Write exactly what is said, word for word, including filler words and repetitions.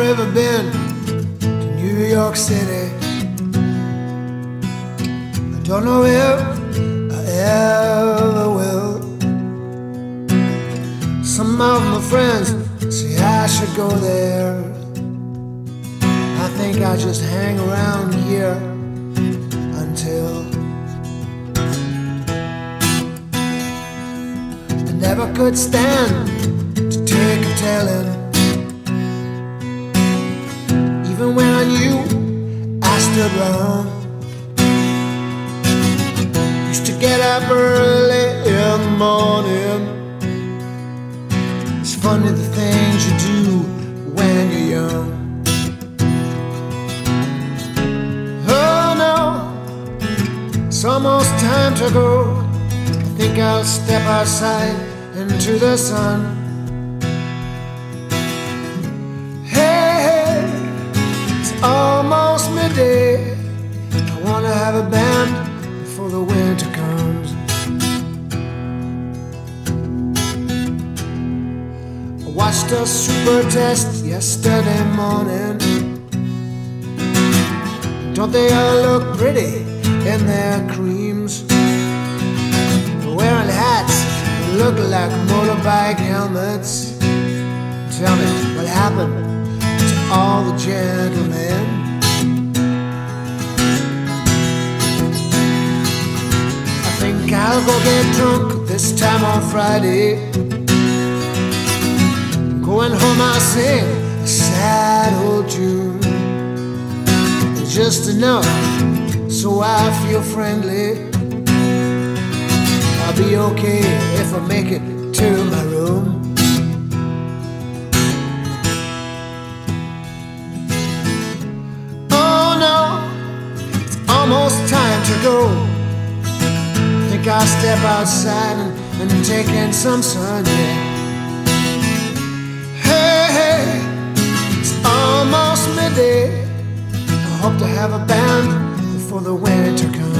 ever been to New York City. I don't know if I ever will. Some of my friends say I should go there. I think I'll just hang around here until I never could stand to take a telling. Even when I knew I stood wrong, used to get up early in the morning. It's funny the things you do when you're young. Oh no, it's almost time to go. I think I'll step outside into the sun. Almost midday. I wanna have a band before the winter comes. I watched a super test yesterday morning. Don't they all look pretty in their creams? Wearing hats that look like motorbike helmets. Tell me what happened to all the gentlemen. I think I'll go get drunk this time on Friday. Going home I'll sing a sad old tune, just enough so I feel friendly. I'll be okay if I make it to my room. Almost time to go. Think I'll step outside and, and take in some sun, yeah. Hey, hey, it's almost midday. I hope to have a band before the winter comes.